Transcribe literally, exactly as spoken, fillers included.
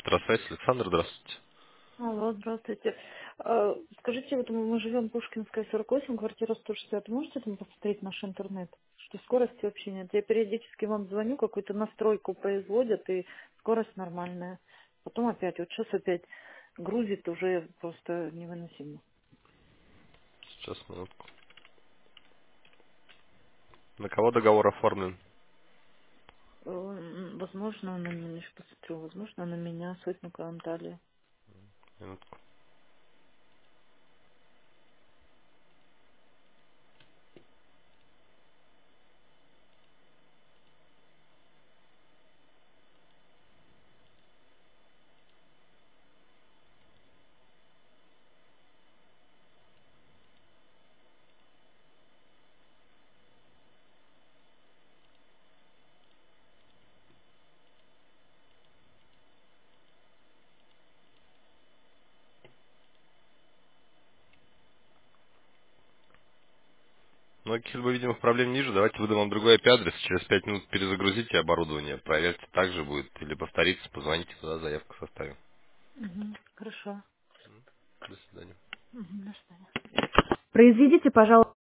Электросвязь, Александр, здравствуйте. Алло, здравствуйте. Э, Скажите, вот мы живем Пушкинская, сорок восемь, квартира сто шестьдесят. Можете там посмотреть наш интернет? Что скорости вообще нет. Я периодически вам звоню, какую-то настройку производят, и скорость нормальная. Потом опять, вот сейчас опять грузит уже просто невыносимо. Сейчас, минутку. На кого договор оформлен? Э, м, Возможно, на меня, еще посмотрю, возможно, на меня, Сотникова Анталия. Минутку. Ну, каких-либо видимых проблем ниже. Давайте выдам вам другой I P-адрес. Через пять минут перезагрузите оборудование. Проверьте, так же будет. Или повторится, позвоните туда, заявку составим. Мгм, хорошо. До свидания. Мгм, до свидания. Произведите, пожалуйста.